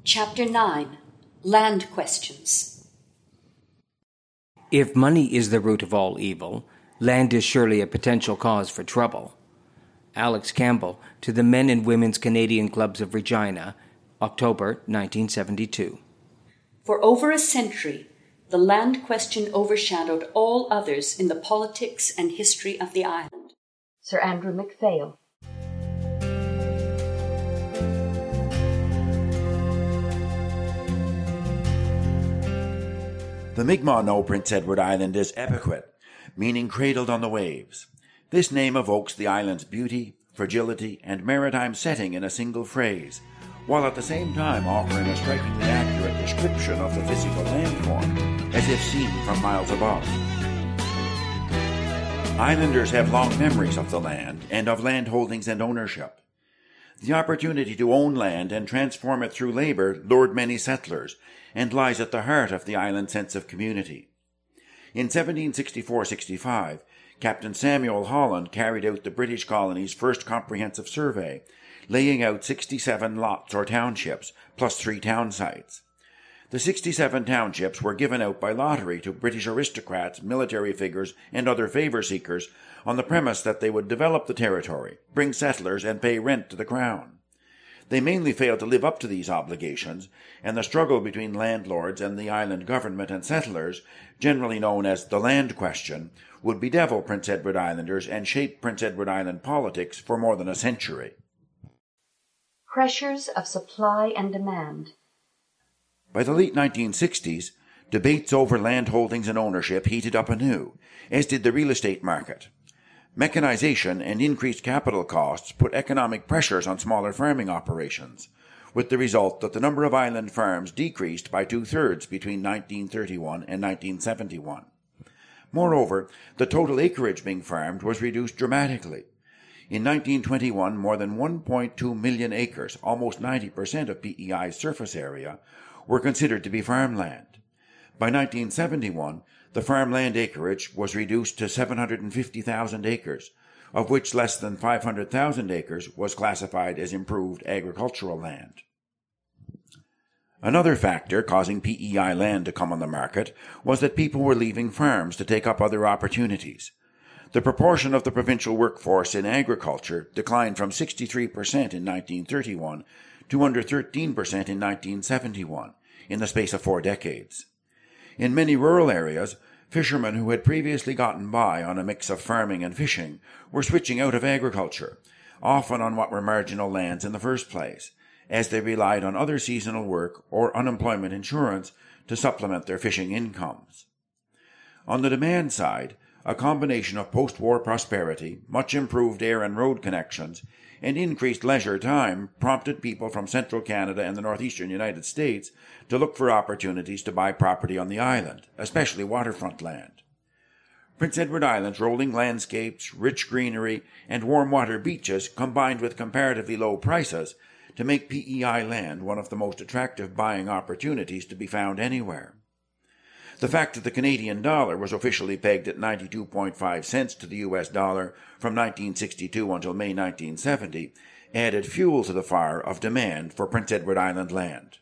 Chapter 9. Land Questions. If money is the root of all evil, land is surely a potential cause for trouble. Alex Campbell to the Men and Women's Canadian Clubs of Regina, October 1972. For over a century, the land question overshadowed all others in the politics and history of the island. Sir Andrew MacPhail. The Mi'kmaq know Prince Edward Island as Epequet, meaning cradled on the waves. This name evokes the island's beauty, fragility, and maritime setting in a single phrase, while at the same time offering a strikingly accurate description of the physical landform, as if seen from miles above. Islanders have long memories of the land and of land holdings and ownership. The opportunity to own land and transform it through labor lured many settlers and lies at the heart of the island's sense of community. In 1764-65, Captain Samuel Holland carried out the British colony's first comprehensive survey, laying out 67 lots or townships, plus 3 town sites. The 67 townships were given out by lottery to British aristocrats, military figures, and other favor seekers on the premise that they would develop the territory, bring settlers, and pay rent to the Crown. They mainly failed to live up to these obligations, and the struggle between landlords and the island government and settlers, generally known as the land question, would bedevil Prince Edward Islanders and shape Prince Edward Island politics for more than a century. Pressures of supply and demand. By the late 1960s, debates over land holdings and ownership heated up anew, as did the real estate market. Mechanization and increased capital costs put economic pressures on smaller farming operations, with the result that the number of island farms decreased by 2/3 between 1931 and 1971. Moreover, the total acreage being farmed was reduced dramatically. In 1921, more than 1.2 million acres, almost 90% of PEI's surface area, were considered to be farmland. By 1971, the farmland acreage was reduced to 750,000 acres, of which less than 500,000 acres was classified as improved agricultural land. Another factor causing PEI land to come on the market was that people were leaving farms to take up other opportunities. The proportion of the provincial workforce in agriculture declined from 63% in 1931 to under 13% in 1971, in the space of 4 decades. In many rural areas, fishermen who had previously gotten by on a mix of farming and fishing were switching out of agriculture, often on what were marginal lands in the first place, as they relied on other seasonal work or unemployment insurance to supplement their fishing incomes. On the demand side, a combination of post-war prosperity, much improved air and road connections, and increased leisure time prompted people from central Canada and the northeastern United States to look for opportunities to buy property on the island, especially waterfront land. Prince Edward Island's rolling landscapes, rich greenery, and warm water beaches combined with comparatively low prices to make PEI land one of the most attractive buying opportunities to be found anywhere. The fact that the Canadian dollar was officially pegged at 92.5 cents to the US dollar from 1962 until May 1970 added fuel to the fire of demand for Prince Edward Island land.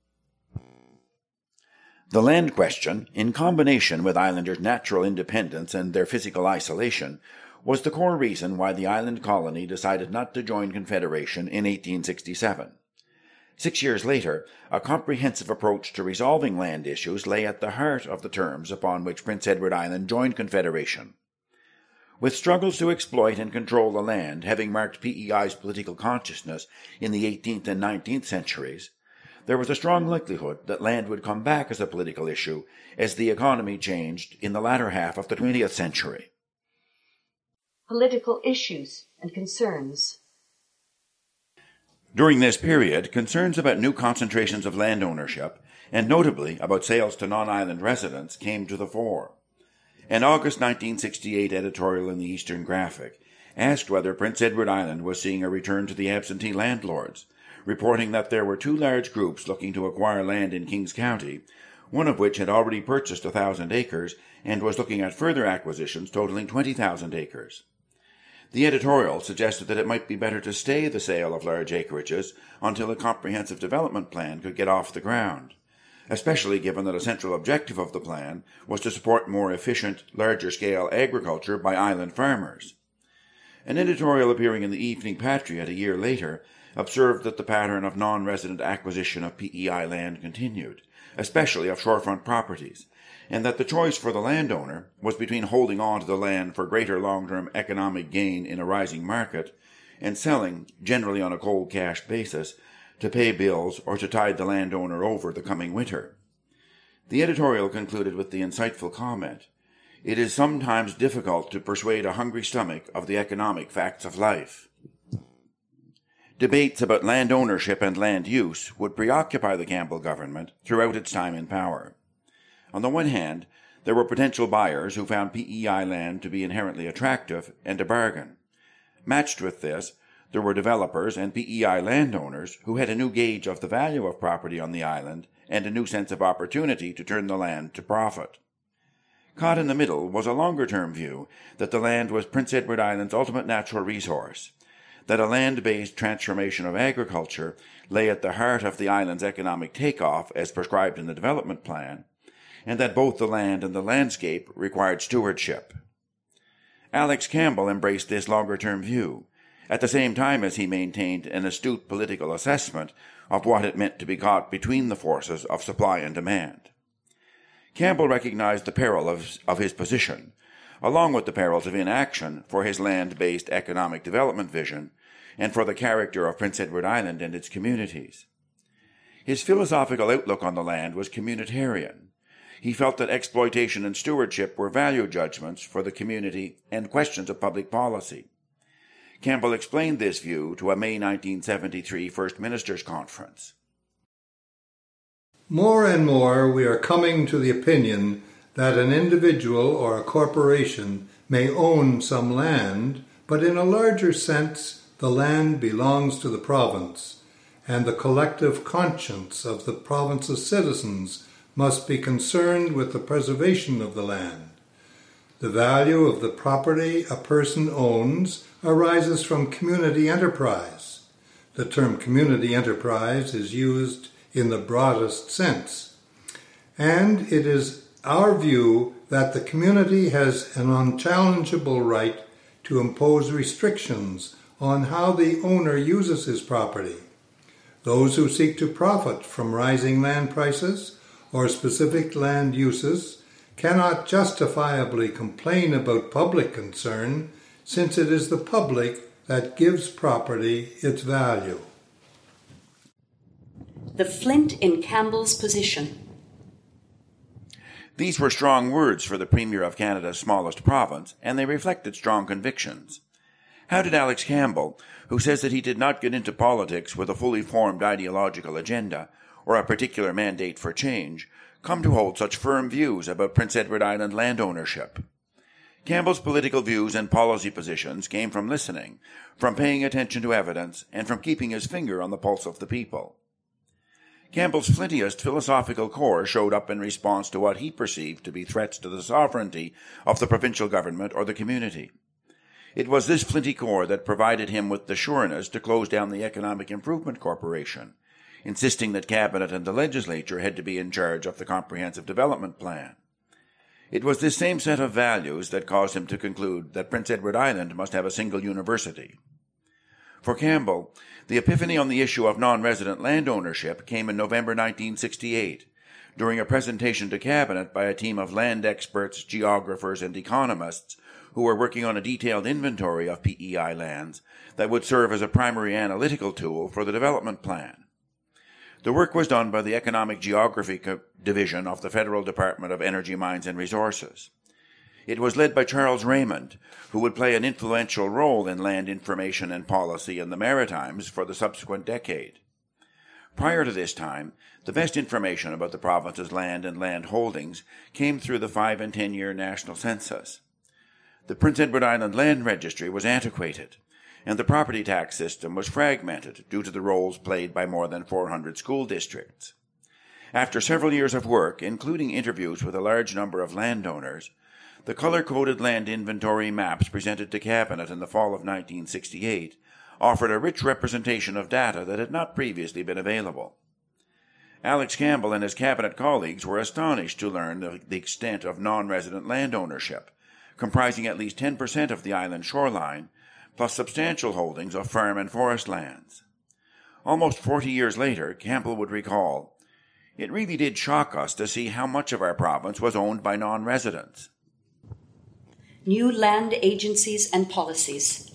The land question, in combination with islanders' natural independence and their physical isolation, was the core reason why the island colony decided not to join Confederation in 1867. 6 years later, a comprehensive approach to resolving land issues lay at the heart of the terms upon which Prince Edward Island joined Confederation. With struggles to exploit and control the land having marked PEI's political consciousness in the 18th and 19th centuries, there was a strong likelihood that land would come back as a political issue as the economy changed in the latter half of the 20th century. Political issues and concerns. During this period, concerns about new concentrations of land ownership, and notably about sales to non-island residents, came to the fore. An August 1968 editorial in the Eastern Graphic asked whether Prince Edward Island was seeing a return to the absentee landlords, reporting that there were 2 large groups looking to acquire land in Kings County, one of which had already purchased 1,000 acres and was looking at further acquisitions totaling 20,000 acres. The editorial suggested that it might be better to stay the sale of large acreages until a comprehensive development plan could get off the ground, especially given that a central objective of the plan was to support more efficient, larger-scale agriculture by island farmers. An editorial appearing in the Evening Patriot a year later observed that the pattern of non-resident acquisition of PEI land continued, especially of shorefront properties, and that the choice for the landowner was between holding on to the land for greater long-term economic gain in a rising market and selling, generally on a cold cash basis, to pay bills or to tide the landowner over the coming winter. The editorial concluded with the insightful comment, "It is sometimes difficult to persuade a hungry stomach of the economic facts of life." Debates about land ownership and land use would preoccupy the Campbell government throughout its time in power. On the one hand, there were potential buyers who found PEI land to be inherently attractive and a bargain. Matched with this, there were developers and PEI landowners who had a new gauge of the value of property on the island and a new sense of opportunity to turn the land to profit. Caught in the middle was a longer-term view that the land was Prince Edward Island's ultimate natural resource, that a land-based transformation of agriculture lay at the heart of the island's economic takeoff as prescribed in the development plan, and that both the land and the landscape required stewardship. Alex Campbell embraced this longer-term view, at the same time as he maintained an astute political assessment of what it meant to be caught between the forces of supply and demand. Campbell recognized the peril of his position, along with the perils of inaction for his land-based economic development vision and for the character of Prince Edward Island and its communities. His philosophical outlook on the land was communitarian. He felt that exploitation and stewardship were value judgments for the community and questions of public policy. Campbell explained this view to a May 1973 First Ministers' Conference. More and more we are coming to the opinion that an individual or a corporation may own some land, but in a larger sense the land belongs to the province, and the collective conscience of the province's citizens must be concerned with the preservation of the land. The value of the property a person owns arises from community enterprise. The term community enterprise is used in the broadest sense, and it is our view that the community has an unchallengeable right to impose restrictions on how the owner uses his property. Those who seek to profit from rising land prices or specific land uses cannot justifiably complain about public concern, since it is the public that gives property its value. The flint in Campbell's position. These were strong words for the Premier of Canada's smallest province, and they reflected strong convictions. How did Alex Campbell, who says that he did not get into politics with a fully formed ideological agenda or a particular mandate for change, come to hold such firm views about Prince Edward Island land ownership? Campbell's political views and policy positions came from listening, from paying attention to evidence, and from keeping his finger on the pulse of the people. Campbell's flintiest philosophical core showed up in response to what he perceived to be threats to the sovereignty of the provincial government or the community. It was this flinty core that provided him with the sureness to close down the Economic Improvement Corporation, insisting that Cabinet and the Legislature had to be in charge of the Comprehensive Development Plan. It was this same set of values that caused him to conclude that Prince Edward Island must have a single university. For Campbell, the epiphany on the issue of non-resident land ownership came in November 1968, during a presentation to Cabinet by a team of land experts, geographers, and economists who were working on a detailed inventory of PEI lands that would serve as a primary analytical tool for the development plan. The work was done by the Economic Geography Division of the Federal Department of Energy, Mines and Resources. It was led by Charles Raymond, who would play an influential role in land information and policy in the Maritimes for the subsequent decade. Prior to this time, the best information about the province's land and land holdings came through the 5- and 10-year national census. The Prince Edward Island Land Registry was antiquated, and the property tax system was fragmented due to the roles played by more than 400 school districts. After several years of work, including interviews with a large number of landowners, The color-coded land inventory maps presented to Cabinet in the fall of 1968 offered a rich representation of data that had not previously been available. Alex Campbell and his Cabinet colleagues were astonished to learn the extent of non-resident land ownership, comprising at least 10% of the island shoreline, plus substantial holdings of farm and forest lands. Almost 40 years later, Campbell would recall, "It really did shock us to see how much of our province was owned by non-residents." New land agencies and policies.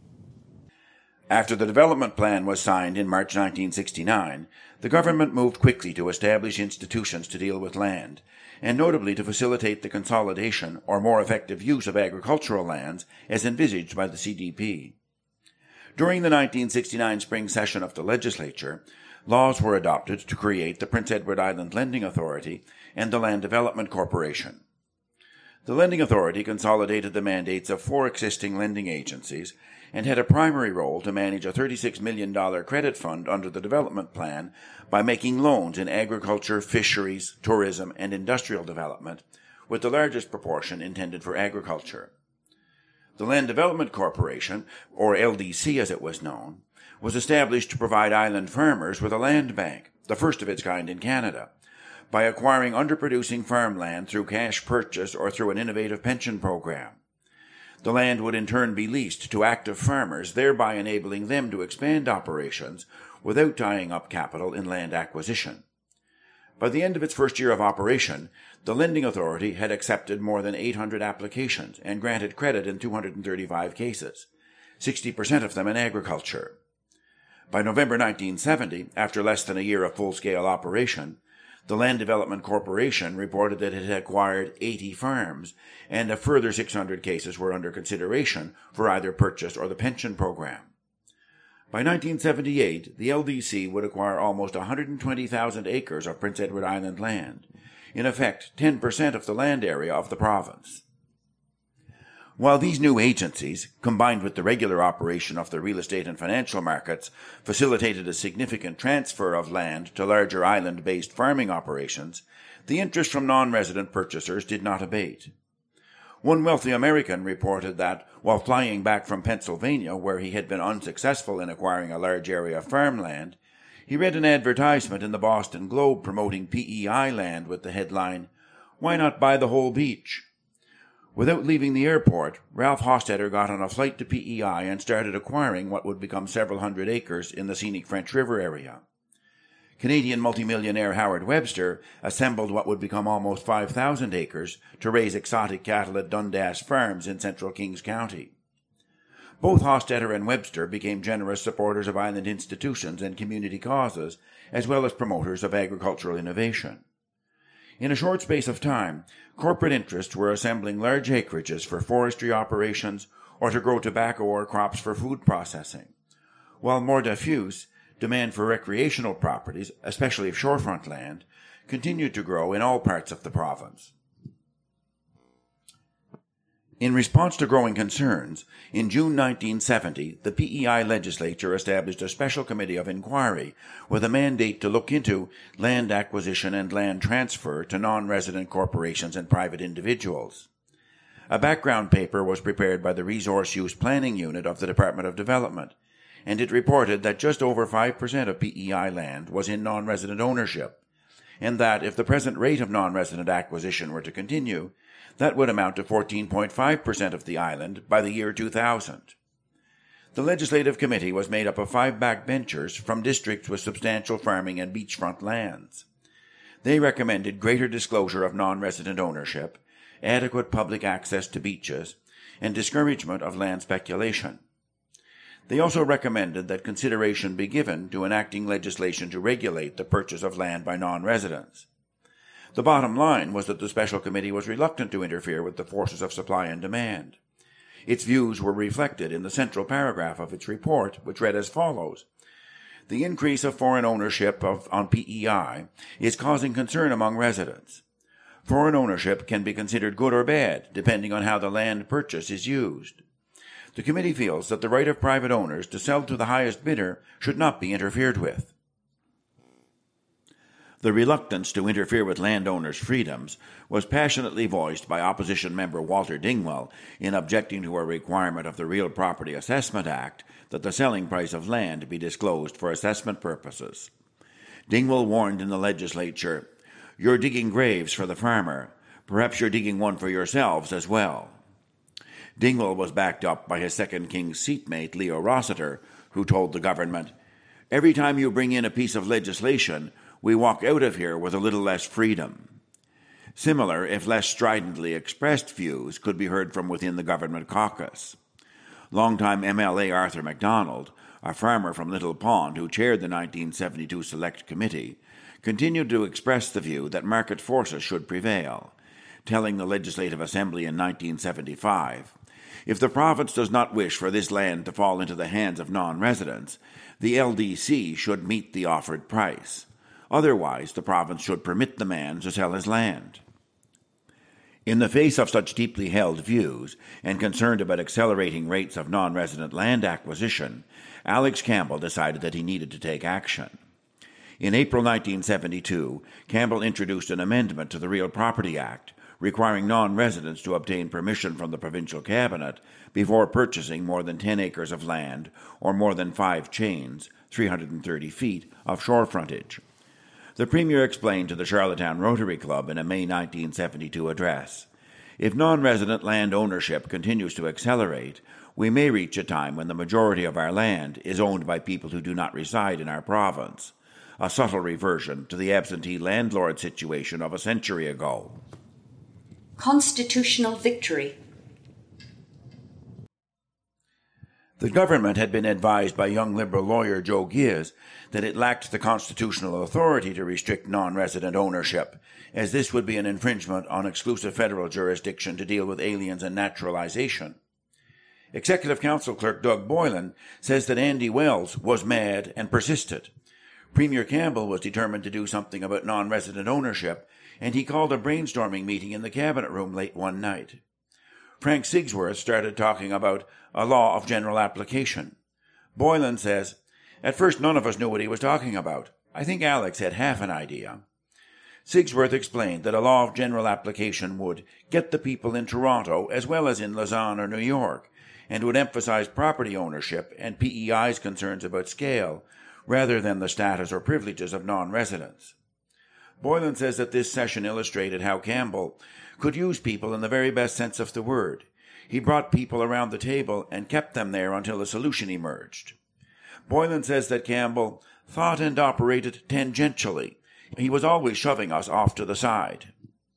After the development plan was signed in March 1969, the government moved quickly to establish institutions to deal with land, and notably to facilitate the consolidation or more effective use of agricultural lands as envisaged by the CDP. During the 1969 spring session of the legislature, laws were adopted to create the Prince Edward Island Lending Authority and the Land Development Corporation. The Lending Authority consolidated the mandates of 4 existing lending agencies and had a primary role to manage a $36 million credit fund under the development plan by making loans in agriculture, fisheries, tourism, and industrial development, with the largest proportion intended for agriculture. The Land Development Corporation, or LDC as it was known, was established to provide island farmers with a land bank, the first of its kind in Canada, by acquiring underproducing farmland through cash purchase or through an innovative pension program. The land would in turn be leased to active farmers, thereby enabling them to expand operations without tying up capital in land acquisition. By the end of its first year of operation, the Lending Authority had accepted more than 800 applications and granted credit in 235 cases, 60% of them in agriculture. By November 1970, after less than a year of full-scale operation, the Land Development Corporation reported that it had acquired 80 farms, and a further 600 cases were under consideration for either purchase or the pension program. By 1978, the LDC would acquire almost 120,000 acres of Prince Edward Island land, in effect 10% of the land area of the province. While these new agencies, combined with the regular operation of the real estate and financial markets, facilitated a significant transfer of land to larger island-based farming operations, the interest from non-resident purchasers did not abate. One wealthy American reported that, while flying back from Pennsylvania, where he had been unsuccessful in acquiring a large area of farmland, he read an advertisement in the Boston Globe promoting PEI land with the headline, "Why not buy the whole beach?" Without leaving the airport, Ralph Hostetter got on a flight to PEI and started acquiring what would become several hundred acres in the scenic French River area. Canadian multimillionaire Howard Webster assembled what would become almost 5,000 acres to raise exotic cattle at Dundas Farms in central Kings County. Both Hostetter and Webster became generous supporters of island institutions and community causes, as well as promoters of agricultural innovation. In a short space of time, corporate interests were assembling large acreages for forestry operations or to grow tobacco or crops for food processing, while more diffuse, demand for recreational properties, especially shorefront land, continued to grow in all parts of the province. In response to growing concerns, in June 1970, the PEI legislature established a special committee of inquiry with a mandate to look into land acquisition and land transfer to non-resident corporations and private individuals. A background paper was prepared by the Resource Use Planning Unit of the Department of Development, and it reported that just over 5% of PEI land was in non-resident ownership, and that if the present rate of non-resident acquisition were to continue, that would amount to 14.5% of the island by the year 2000. The Legislative Committee was made up of 5 backbenchers from districts with substantial farming and beachfront lands. They recommended greater disclosure of non-resident ownership, adequate public access to beaches, and discouragement of land speculation. They also recommended that consideration be given to enacting legislation to regulate the purchase of land by non-residents. The bottom line was that the Special Committee was reluctant to interfere with the forces of supply and demand. Its views were reflected in the central paragraph of its report, which read as follows. The increase of foreign ownership on PEI is causing concern among residents. Foreign ownership can be considered good or bad, depending on how the land purchase is used. The committee feels that the right of private owners to sell to the highest bidder should not be interfered with. The reluctance to interfere with landowners' freedoms was passionately voiced by opposition member Walter Dingwall in objecting to a requirement of the Real Property Assessment Act that the selling price of land be disclosed for assessment purposes. Dingwall warned in the legislature, "You're digging graves for the farmer. Perhaps you're digging one for yourselves as well." Dingwall was backed up by his Second King's seatmate Leo Rossiter, who told the government, "Every time you bring in a piece of legislation, we walk out of here with a little less freedom." Similar, if less stridently expressed views could be heard from within the government caucus. Longtime MLA Arthur MacDonald, a farmer from Little Pond who chaired the 1972 Select Committee, continued to express the view that market forces should prevail, telling the Legislative Assembly in 1975, "If the province does not wish for this land to fall into the hands of non-residents, the LDC should meet the offered price. Otherwise, the province should permit the man to sell his land." In the face of such deeply held views, and concerned about accelerating rates of non-resident land acquisition, Alex Campbell decided that he needed to take action. In April 1972, Campbell introduced an amendment to the Real Property Act, requiring non-residents to obtain permission from the provincial cabinet before purchasing more than 10 acres of land or more than 5 chains, 330 feet, of shore frontage. The Premier explained to the Charlottetown Rotary Club in a May 1972 address, "If non-resident land ownership continues to accelerate, we may reach a time when the majority of our land is owned by people who do not reside in our province, a subtle reversion to the absentee landlord situation of a century ago." Constitutional victory. The government had been advised by young Liberal lawyer Joe Giz that it lacked the constitutional authority to restrict non-resident ownership, as this would be an infringement on exclusive federal jurisdiction to deal with aliens and naturalization. Executive Council Clerk Doug Boylan says that Andy Wells was mad and persisted. Premier Campbell was determined to do something about non-resident ownership, and he called a brainstorming meeting in the cabinet room late one night. Frank Sigsworth started talking about a law of general application. Boylan says, "At first none of us knew what he was talking about. I think Alex had half an idea." Sigsworth explained that a law of general application would get the people in Toronto as well as in Lausanne or New York, and would emphasize property ownership and PEI's concerns about scale, rather than the status or privileges of non-residents. Boylan says that this session illustrated how Campbell could use people in the very best sense of the word. He brought people around the table and kept them there until a solution emerged. Boylan says that Campbell thought and operated tangentially. He was always shoving us off to the side.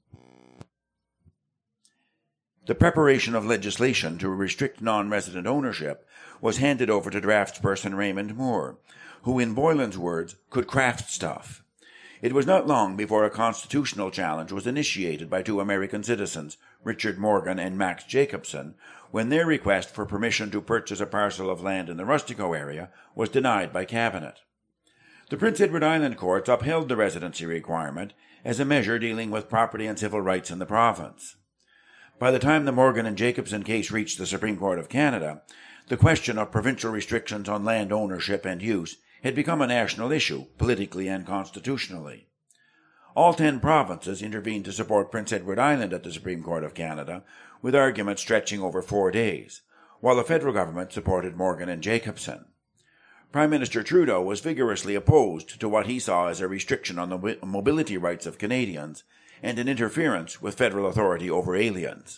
The preparation of legislation to restrict non-resident ownership was handed over to draftsperson Raymond Moore, who, in Boylan's words, could craft stuff. It was not long before a constitutional challenge was initiated by 2 American citizens, Richard Morgan and Max Jacobson, when their request for permission to purchase a parcel of land in the Rustico area was denied by Cabinet. The Prince Edward Island courts upheld the residency requirement as a measure dealing with property and civil rights in the province. By the time the Morgan and Jacobson case reached the Supreme Court of Canada, the question of provincial restrictions on land ownership and use had become a national issue, politically and constitutionally. All 10 provinces intervened to support Prince Edward Island at the Supreme Court of Canada, with arguments stretching over 4 days, while the federal government supported Morgan and Jacobson. Prime Minister Trudeau was vigorously opposed to what he saw as a restriction on the mobility rights of Canadians and an interference with federal authority over aliens.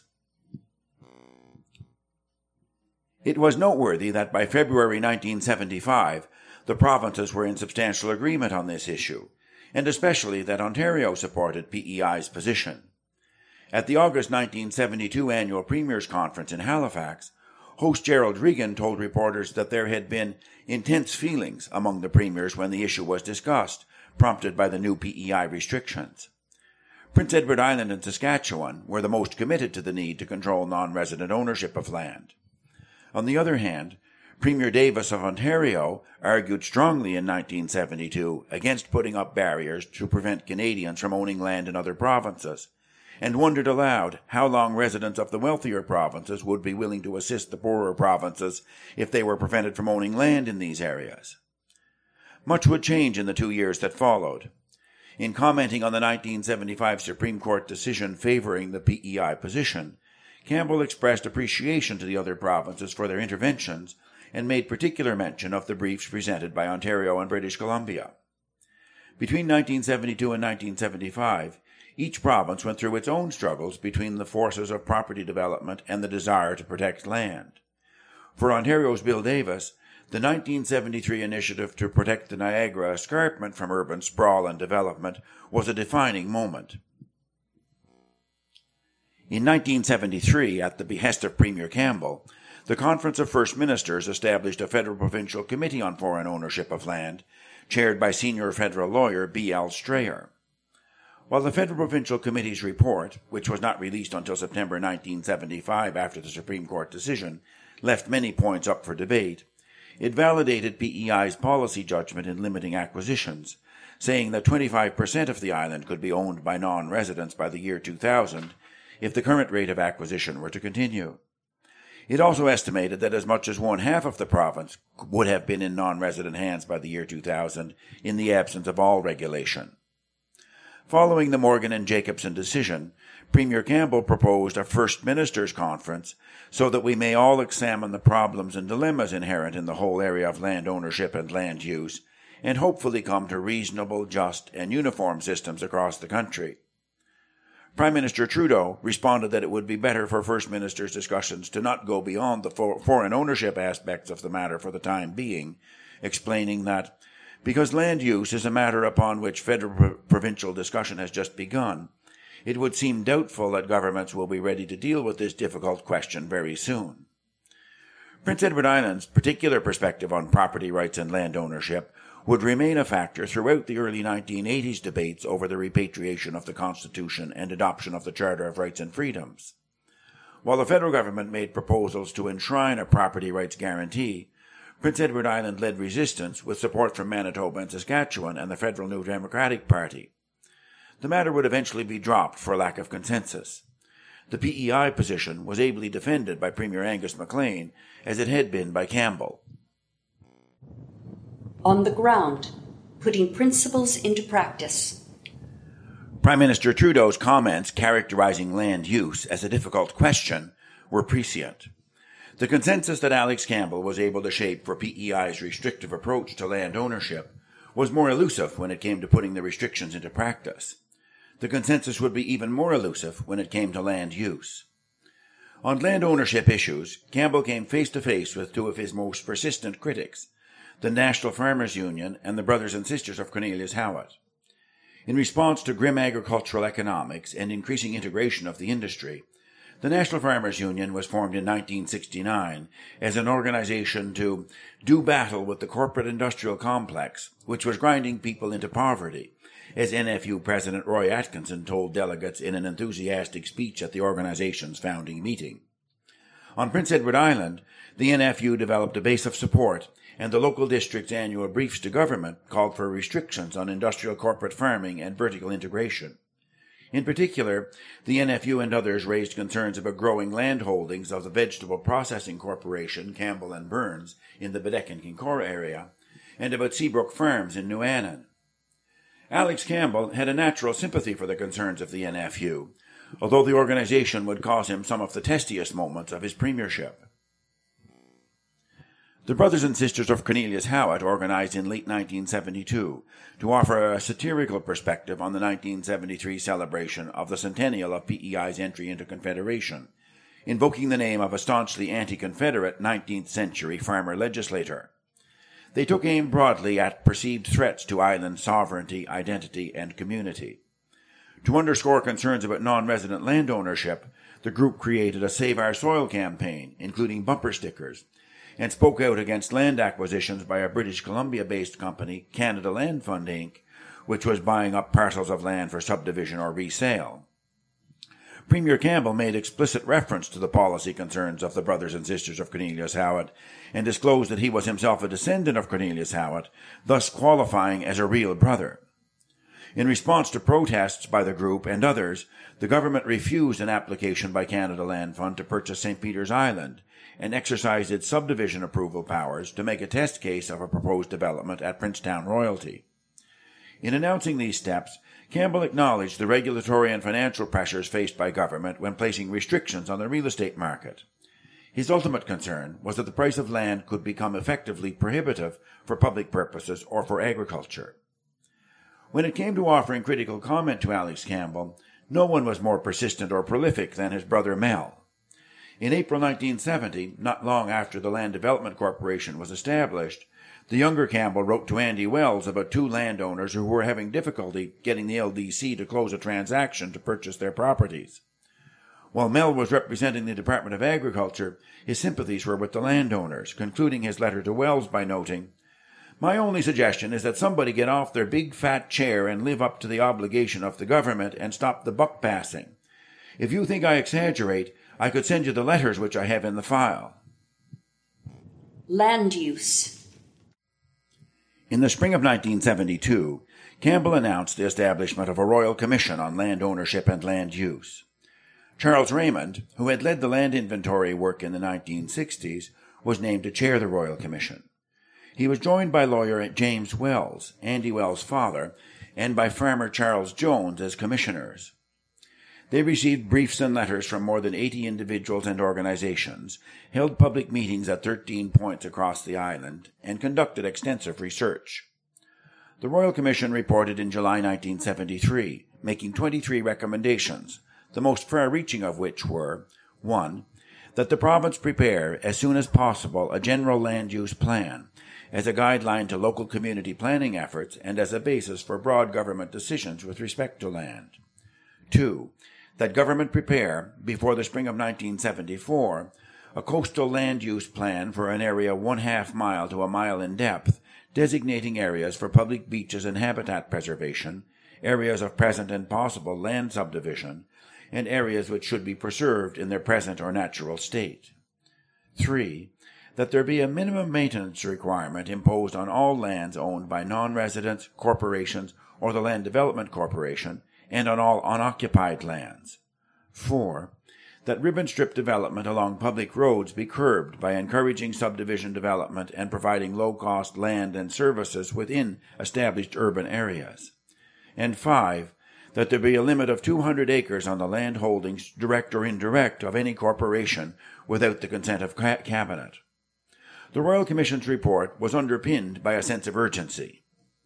It was noteworthy that by February 1975, the provinces were in substantial agreement on this issue, and especially that Ontario supported PEI's position. At the August 1972 annual Premiers' Conference in Halifax, host Gerald Regan told reporters that there had been intense feelings among the premiers when the issue was discussed, prompted by the new PEI restrictions. Prince Edward Island and Saskatchewan were the most committed to the need to control non-resident ownership of land. On the other hand, Premier Davis of Ontario argued strongly in 1972 against putting up barriers to prevent Canadians from owning land in other provinces, and wondered aloud how long residents of the wealthier provinces would be willing to assist the poorer provinces if they were prevented from owning land in these areas. Much would change in the 2 years that followed. In commenting on the 1975 Supreme Court decision favoring the PEI position, Campbell expressed appreciation to the other provinces for their interventions and made particular mention of the briefs presented by Ontario and British Columbia. Between 1972 and 1975, each province went through its own struggles between the forces of property development and the desire to protect land. For Ontario's Bill Davis, the 1973 initiative to protect the Niagara Escarpment from urban sprawl and development was a defining moment. In 1973, at the behest of Premier Campbell, the Conference of First Ministers established a federal-provincial committee on foreign ownership of land, chaired by senior federal lawyer B.L. Strayer. While the Federal-Provincial Committee's report, which was not released until September 1975 after the Supreme Court decision, left many points up for debate, it validated PEI's policy judgment in limiting acquisitions, saying that 25% of the island could be owned by non-residents by the year 2000 if the current rate of acquisition were to continue. It also estimated that as much as one-half of the province would have been in non-resident hands by the year 2000 in the absence of all regulation. Following the Morgan and Jacobson decision, Premier Campbell proposed a First Ministers' Conference so that we may all examine the problems and dilemmas inherent in the whole area of land ownership and land use, and hopefully come to reasonable, just, and uniform systems across the country. Prime Minister Trudeau responded that it would be better for First Ministers' discussions to not go beyond the foreign ownership aspects of the matter for the time being, explaining that, because land use is a matter upon which federal-provincial discussion has just begun, it would seem doubtful that governments will be ready to deal with this difficult question very soon. Prince Edward Island's particular perspective on property rights and land ownership would remain a factor throughout the early 1980s debates over the repatriation of the Constitution and adoption of the Charter of Rights and Freedoms. While the federal government made proposals to enshrine a property rights guarantee, Prince Edward Island led resistance with support from Manitoba and Saskatchewan and the Federal New Democratic Party. The matter would eventually be dropped for lack of consensus. The PEI position was ably defended by Premier Angus MacLean, as it had been by Campbell. On the ground, putting principles into practice. Prime Minister Trudeau's comments characterizing land use as a difficult question were prescient. The consensus that Alex Campbell was able to shape for PEI's restrictive approach to land ownership was more elusive when it came to putting the restrictions into practice. The consensus would be even more elusive when it came to land use. On land ownership issues, Campbell came face to face with two of his most persistent critics, the National Farmers Union and the Brothers and Sisters of Cornelius Howitt. In response to grim agricultural economics and increasing integration of the industry, the National Farmers Union was formed in 1969 as an organization to do battle with the corporate industrial complex, which was grinding people into poverty, as NFU President Roy Atkinson told delegates in an enthusiastic speech at the organization's founding meeting. On Prince Edward Island, the NFU developed a base of support, and the local district's annual briefs to government called for restrictions on industrial corporate farming and vertical integration. In particular, the NFU and others raised concerns about growing land holdings of the Vegetable Processing Corporation, Campbell and Burns, in the Badek and Kincora area, and about Seabrook Farms in New Annan. Alex Campbell had a natural sympathy for the concerns of the NFU, although the organization would cause him some of the testiest moments of his premiership. The Brothers and Sisters of Cornelius Howitt organized in late 1972 to offer a satirical perspective on the 1973 celebration of the centennial of PEI's entry into Confederation, invoking the name of a staunchly anti-Confederate 19th century farmer legislator. They took aim broadly at perceived threats to island sovereignty, identity, and community. To underscore concerns about non-resident land ownership, the group created a Save Our Soil campaign, including bumper stickers, and spoke out against land acquisitions by a British Columbia-based company, Canada Land Fund, Inc., which was buying up parcels of land for subdivision or resale. Premier Campbell made explicit reference to the policy concerns of the Brothers and Sisters of Cornelius Howitt and disclosed that he was himself a descendant of Cornelius Howitt, thus qualifying as a real brother. In response to protests by the group and others, the government refused an application by Canada Land Fund to purchase St. Peter's Island and exercised its subdivision approval powers to make a test case of a proposed development at Princetown Royalty. In announcing these steps, Campbell acknowledged the regulatory and financial pressures faced by government when placing restrictions on the real estate market. His ultimate concern was that the price of land could become effectively prohibitive for public purposes or for agriculture. When it came to offering critical comment to Alex Campbell, no one was more persistent or prolific than his brother Mel. In April 1970, not long after the Land Development Corporation was established, the younger Campbell wrote to Andy Wells about two landowners who were having difficulty getting the LDC to close a transaction to purchase their properties. While Mel was representing the Department of Agriculture, his sympathies were with the landowners, concluding his letter to Wells by noting, "My only suggestion is that somebody get off their big fat chair and live up to the obligation of the government and stop the buck passing. If you think I exaggerate, I could send you the letters which I have in the file." Land use. In the spring of 1972, Campbell announced the establishment of a Royal Commission on Land Ownership and Land Use. Charles Raymond, who had led the land inventory work in the 1960s, was named to chair the Royal Commission. He was joined by lawyer James Wells, Andy Wells' father, and by farmer Charles Jones as commissioners. They received briefs and letters from more than 80 individuals and organizations, held public meetings at 13 points across the island, and conducted extensive research. The Royal Commission reported in July 1973, making 23 recommendations, the most far-reaching of which were 1. That the province prepare, as soon as possible, a general land use plan, as a guideline to local community planning efforts and as a basis for broad government decisions with respect to land. 2. That government prepare, before the spring of 1974, a coastal land use plan for an area 1/2 mile to a mile in depth, designating areas for public beaches and habitat preservation, areas of present and possible land subdivision, and areas which should be preserved in their present or natural state. 3. That there be a minimum maintenance requirement imposed on all lands owned by non-residents, corporations, or the Land Development Corporation, and on all unoccupied lands. 4. That ribbon strip development along public roads be curbed by encouraging subdivision development and providing low-cost land and services within established urban areas. And 5. That there be a limit of 200 acres on the land holdings, direct or indirect, of any corporation without the consent of Cabinet. The Royal Commission's report was underpinned by a sense of urgency.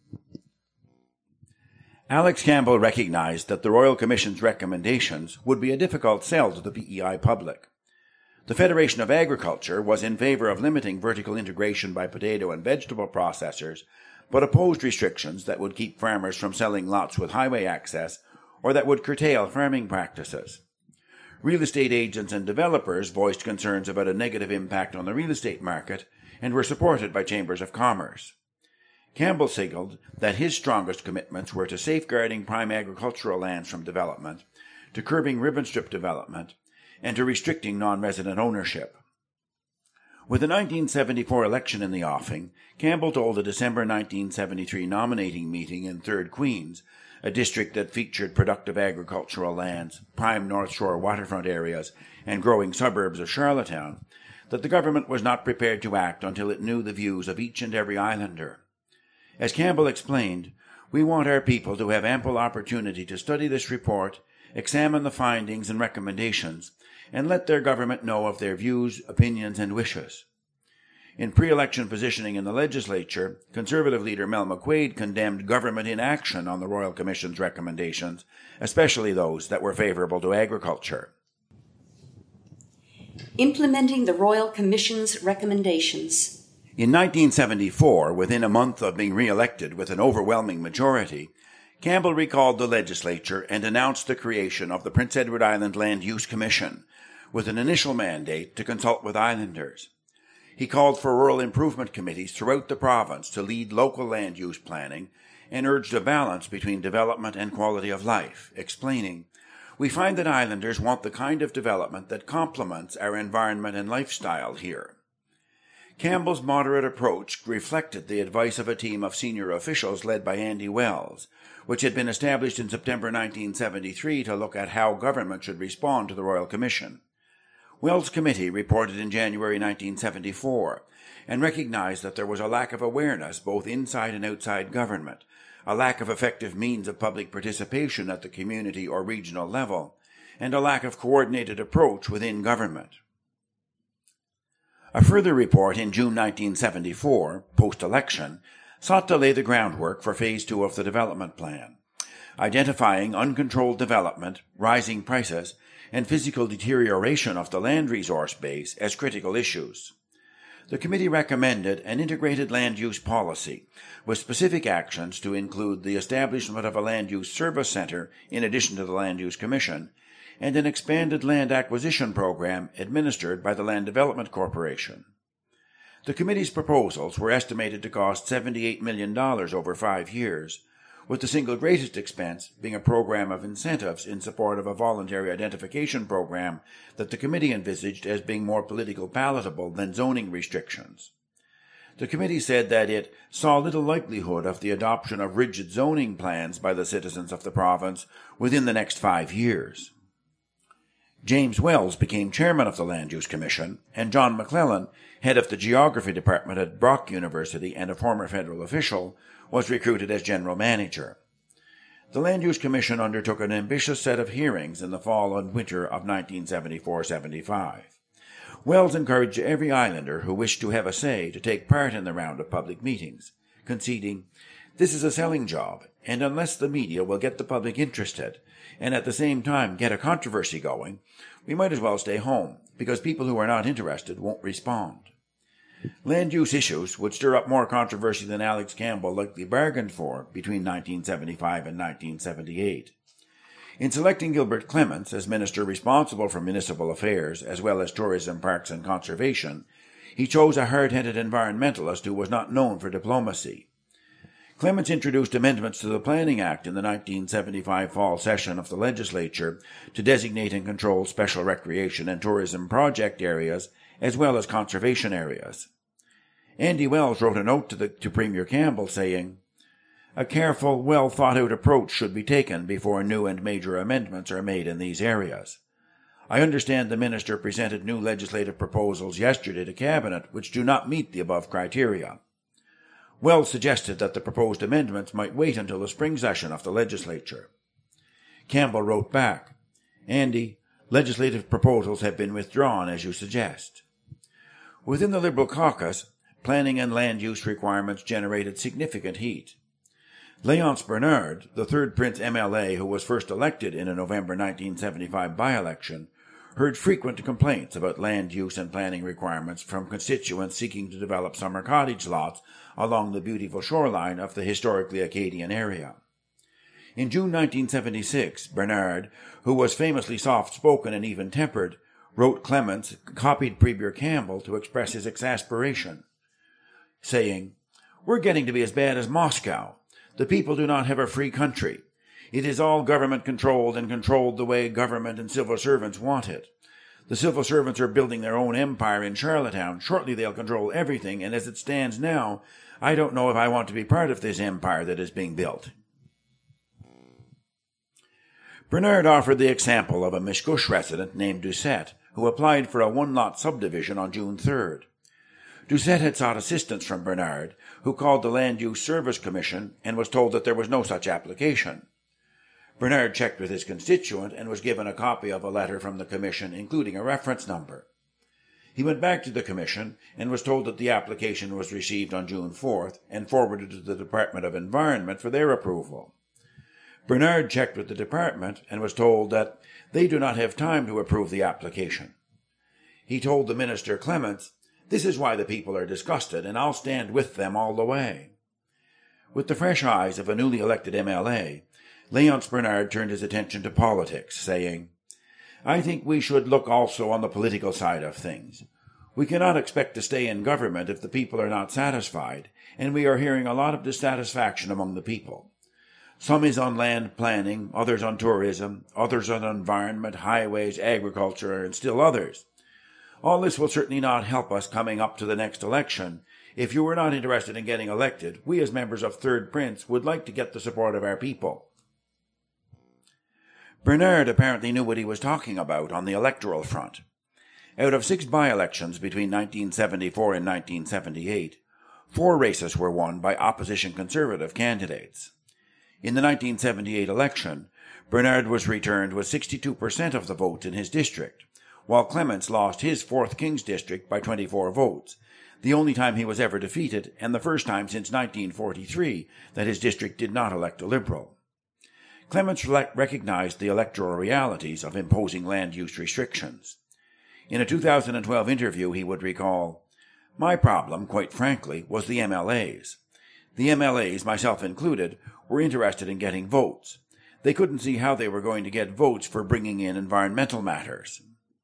Alex Campbell recognized that the Royal Commission's recommendations would be a difficult sell to the PEI public. The Federation of Agriculture was in favor of limiting vertical integration by potato and vegetable processors, but opposed restrictions that would keep farmers from selling lots with highway access or that would curtail farming practices. Real estate agents and developers voiced concerns about a negative impact on the real estate market and were supported by chambers of commerce. Campbell signaled that his strongest commitments were to safeguarding prime agricultural lands from development, to curbing ribbon strip development, and to restricting non-resident ownership. With the 1974 election in the offing, Campbell told a December 1973 nominating meeting in 3rd Queens, a district that featured productive agricultural lands, prime North Shore waterfront areas, and growing suburbs of Charlottetown, that the government was not prepared to act until it knew the views of each and every islander. As Campbell explained, "We want our people to have ample opportunity to study this report, examine the findings and recommendations, and let their government know of their views, opinions, and wishes." In pre-election positioning in the legislature, Conservative leader Mel McQuaid condemned government inaction on the Royal Commission's recommendations, especially those that were favorable to agriculture. Implementing the Royal Commission's recommendations. In 1974, within a month of being re-elected with an overwhelming majority, Campbell recalled the legislature and announced the creation of the Prince Edward Island Land Use Commission, with an initial mandate to consult with islanders. He called for rural improvement committees throughout the province to lead local land use planning and urged a balance between development and quality of life, explaining, "We find that islanders want the kind of development that complements our environment and lifestyle here." Campbell's moderate approach reflected the advice of a team of senior officials led by Andy Wells, which had been established in September 1973 to look at how government should respond to the Royal Commission. Wells' committee reported in January 1974 and recognized that there was a lack of awareness both inside and outside government a lack of effective means of public participation at the community or regional level, and a lack of coordinated approach within government. A further report in June 1974, post-election, sought to lay the groundwork for Phase 2 of the development plan, identifying uncontrolled development, rising prices, and physical deterioration of the land resource base as critical issues. The committee recommended an integrated land use policy with specific actions to include the establishment of a land use service center in addition to the Land Use Commission and an expanded land acquisition program administered by the Land Development Corporation. The committee's proposals were estimated to cost $78 million over 5 years, with the single greatest expense being a program of incentives in support of a voluntary identification program that the committee envisaged as being more politically palatable than zoning restrictions. The committee said that it saw little likelihood of the adoption of rigid zoning plans by the citizens of the province within the next 5 years. James Wells became chairman of the Land Use Commission, and John McClellan, head of the Geography Department at Brock University and a former federal official, was recruited as general manager. The Land Use Commission undertook an ambitious set of hearings in the fall and winter of 1974-75. Wells encouraged every islander who wished to have a say to take part in the round of public meetings, conceding, "This is a selling job, and unless the media will get the public interested, and at the same time get a controversy going, we might as well stay home, because people who are not interested won't respond." Land use issues would stir up more controversy than Alex Campbell likely bargained for between 1975 and 1978. In selecting Gilbert Clements as minister responsible for municipal affairs as well as tourism, parks and conservation, he chose a hard-headed environmentalist who was not known for diplomacy. Clements introduced amendments to the Planning Act in the 1975 fall session of the legislature to designate and control special recreation and tourism project areas as well as conservation areas. Andy Wells wrote a note to Premier Campbell saying, "A careful, well-thought-out approach should be taken before new and major amendments are made in these areas. I understand the minister presented new legislative proposals yesterday to Cabinet which do not meet the above criteria." Wells suggested that the proposed amendments might wait until the spring session of the legislature. Campbell wrote back, "Andy, legislative proposals have been withdrawn as you suggest." Within the Liberal caucus, planning and land use requirements generated significant heat. Léonce Bernard, the third Prince MLA who was first elected in a November 1975 by-election, heard frequent complaints about land use and planning requirements from constituents seeking to develop summer cottage lots along the beautiful shoreline of the historically Acadian area. In June 1976, Bernard, who was famously soft-spoken and even-tempered, wrote Clements, copied Premier Campbell to express his exasperation, saying, "We're getting to be as bad as Moscow. The people do not have a free country. It is all government-controlled and controlled the way government and civil servants want it. The civil servants are building their own empire in Charlottetown. Shortly they'll control everything, and as it stands now, I don't know if I want to be part of this empire that is being built." Bernard offered the example of a Mishkush resident named Doucette, who applied for a one-lot subdivision on June 3rd. Doucette had sought assistance from Bernard, who called the Land Use Service Commission and was told that there was no such application. Bernard checked with his constituent and was given a copy of a letter from the Commission, including a reference number. He went back to the Commission and was told that the application was received on June 4th and forwarded to the Department of Environment for their approval. Bernard checked with the department and was told that they do not have time to approve the application. He told the Minister Clements, "This is why the people are disgusted, and I'll stand with them all the way." With the fresh eyes of a newly elected MLA, Léonce Bernard turned his attention to politics, saying, "I think we should look also on the political side of things. We cannot expect to stay in government if the people are not satisfied, and we are hearing a lot of dissatisfaction among the people. Some is on land planning, others on tourism, others on environment, highways, agriculture, and still others. All this will certainly not help us coming up to the next election. If you are not interested in getting elected, we as members of Third Prince would like to get the support of our people." Bernard apparently knew what he was talking about on the electoral front. Out of 6 by-elections between 1974 and 1978, 4 races were won by opposition Conservative candidates. In the 1978 election, Bernard was returned with 62% of the votes in his district, while Clements lost his 4th King's District by 24 votes, the only time he was ever defeated and the first time since 1943 that his district did not elect a Liberal. Clements recognized the electoral realities of imposing land use restrictions. In a 2012 interview, he would recall, "My problem, quite frankly, was the MLAs. The MLAs, myself included, were interested in getting votes. They couldn't see how they were going to get votes for bringing in environmental matters."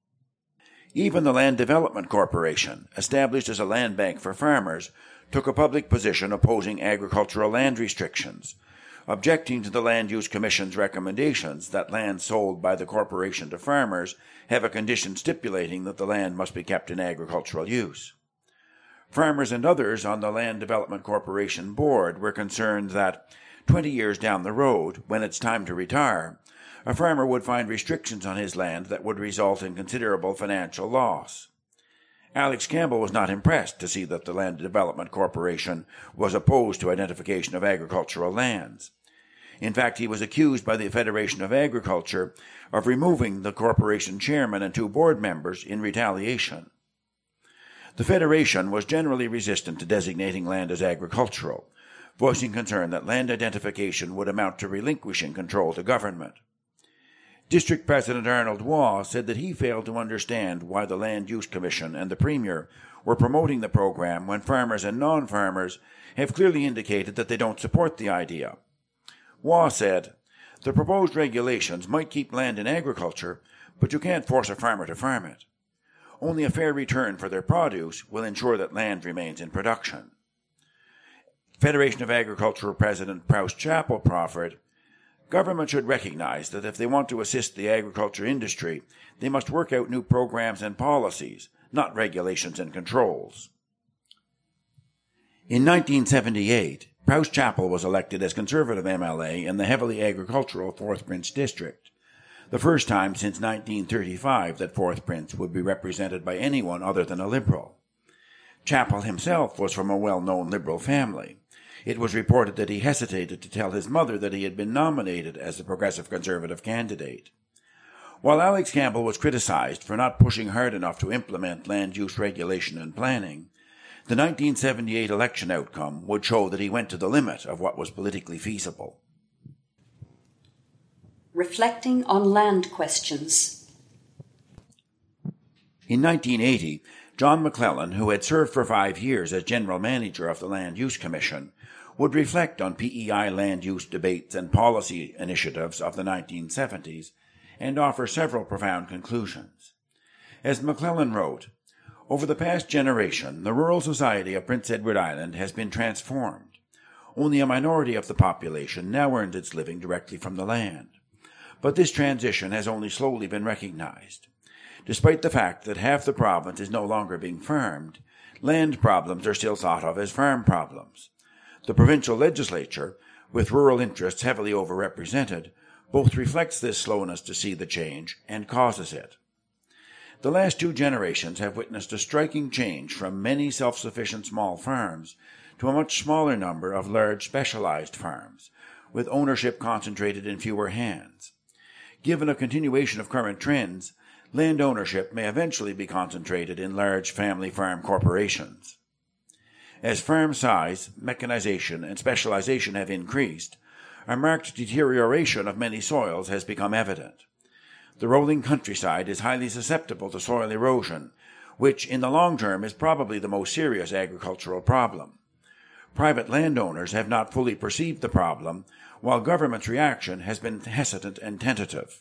Even the Land Development Corporation, established as a land bank for farmers, took a public position opposing agricultural land restrictions, objecting to the Land Use Commission's recommendations that land sold by the corporation to farmers have a condition stipulating that the land must be kept in agricultural use. Farmers and others on the Land Development Corporation board were concerned that 20 years down the road, when it's time to retire, a farmer would find restrictions on his land that would result in considerable financial loss. Alex Campbell was not impressed to see that the Land Development Corporation was opposed to identification of agricultural lands. In fact, he was accused by the Federation of Agriculture of removing the corporation chairman and 2 board members in retaliation. The Federation was generally resistant to designating land as agricultural, voicing concern that land identification would amount to relinquishing control to government. District President Arnold Waugh said that he failed to understand why the Land Use Commission and the Premier were promoting the program when farmers and non-farmers have clearly indicated that they don't support the idea. Waugh said, "The proposed regulations might keep land in agriculture, but you can't force a farmer to farm it. Only a fair return for their produce will ensure that land remains in production." Federation of Agricultural President Prowse Chappell proffered, "Government should recognize that if they want to assist the agriculture industry, they must work out new programs and policies, not regulations and controls." In 1978, Prowse Chappell was elected as Conservative MLA in the heavily agricultural Forth Prince district, the first time since 1935 that Forth Prince would be represented by anyone other than a Liberal. Chappell himself was from a well-known Liberal family. It was reported that he hesitated to tell his mother that he had been nominated as the Progressive Conservative candidate. While Alex Campbell was criticized for not pushing hard enough to implement land use regulation and planning, the 1978 election outcome would show that he went to the limit of what was politically feasible. Reflecting on land questions. In 1980, John McClellan, who had served for 5 years as General Manager of the Land Use Commission, would reflect on PEI land use debates and policy initiatives of the 1970s and offer several profound conclusions. As McClellan wrote, "Over the past generation, the rural society of Prince Edward Island has been transformed. Only a minority of the population now earns its living directly from the land. But this transition has only slowly been recognized. Despite the fact that half the province is no longer being farmed, land problems are still thought of as farm problems. The provincial legislature, with rural interests heavily overrepresented, both reflects this slowness to see the change and causes it. The last 2 generations have witnessed a striking change from many self-sufficient small farms to a much smaller number of large specialized farms, with ownership concentrated in fewer hands. Given a continuation of current trends, land ownership may eventually be concentrated in large family farm corporations. As farm size, mechanization, and specialization have increased, a marked deterioration of many soils has become evident. The rolling countryside is highly susceptible to soil erosion, which in the long term is probably the most serious agricultural problem. Private landowners have not fully perceived the problem, while government's reaction has been hesitant and tentative.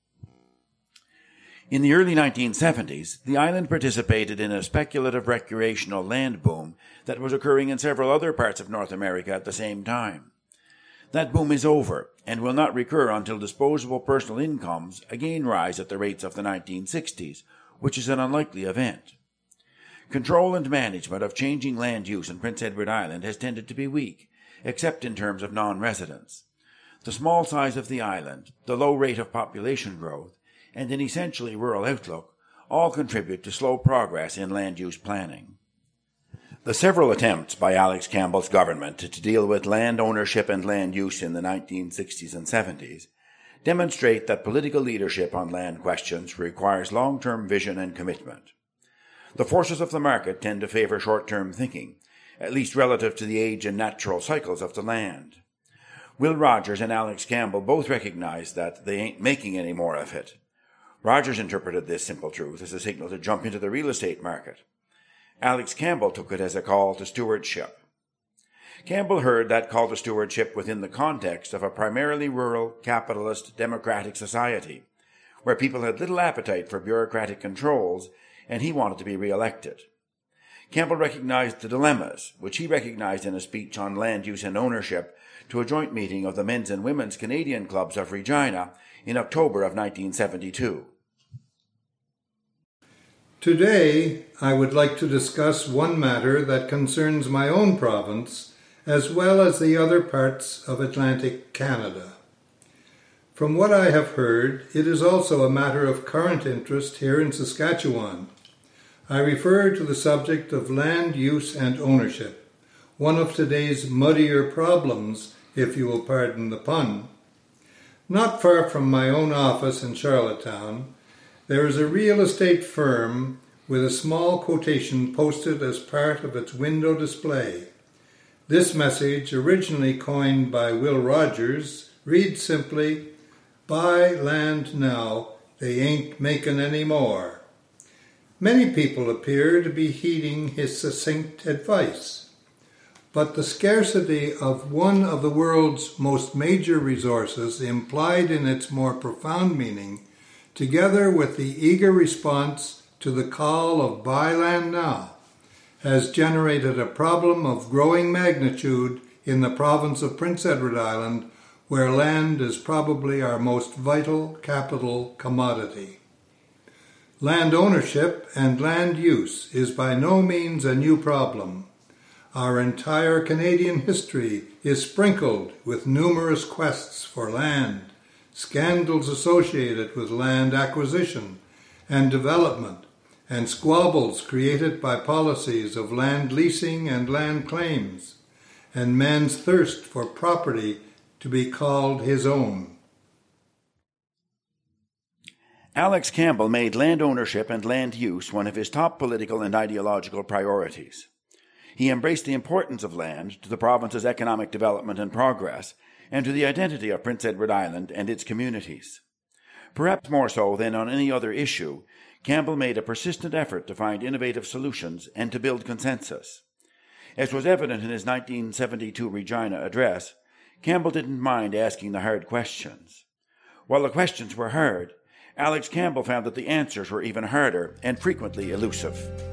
In the early 1970s, the island participated in a speculative recreational land boom that was occurring in several other parts of North America at the same time. That boom is over and will not recur until disposable personal incomes again rise at the rates of the 1960s, which is an unlikely event. Control and management of changing land use in Prince Edward Island has tended to be weak, except in terms of non-residents. The small size of the island, the low rate of population growth, and an essentially rural outlook all contribute to slow progress in land use planning. The several attempts by Alex Campbell's government to deal with land ownership and land use in the 1960s and 70s demonstrate that political leadership on land questions requires long-term vision and commitment. The forces of the market tend to favor short-term thinking, at least relative to the age and natural cycles of the land. Will Rogers and Alex Campbell both recognized that they ain't making any more of it. Rogers interpreted this simple truth as a signal to jump into the real estate market. Alex Campbell took it as a call to stewardship. Campbell heard that call to stewardship within the context of a primarily rural, capitalist, democratic society, where people had little appetite for bureaucratic controls, and he wanted to be re-elected. Campbell recognized the dilemmas, which he recognized in a speech on land use and ownership to a joint meeting of the Men's and Women's Canadian Clubs of Regina in October of 1972. Today, I would like to discuss one matter that concerns my own province, as well as the other parts of Atlantic Canada. From what I have heard, it is also a matter of current interest here in Saskatchewan. I refer to the subject of land use and ownership, one of today's muddier problems, if you will pardon the pun. Not far from my own office in Charlottetown, there is a real estate firm with a small quotation posted as part of its window display. This message, originally coined by Will Rogers, reads simply, "Buy land now, they ain't making any more." Many people appear to be heeding his succinct advice, but the scarcity of one of the world's most major resources implied in its more profound meaning, together with the eager response to the call of "buy land now," has generated a problem of growing magnitude in the province of Prince Edward Island, where land is probably our most vital capital commodity. Land ownership and land use is by no means a new problem. Our entire Canadian history is sprinkled with numerous quests for land, scandals associated with land acquisition and development, and squabbles created by policies of land leasing and land claims, and man's thirst for property to be called his own. Alex Campbell made land ownership and land use one of his top political and ideological priorities. He embraced the importance of land to the province's economic development and progress, and to the identity of Prince Edward Island and its communities. Perhaps more so than on any other issue, Campbell made a persistent effort to find innovative solutions and to build consensus. As was evident in his 1972 Regina address, Campbell didn't mind asking the hard questions. While the questions were hard, Alex Campbell found that the answers were even harder and frequently elusive.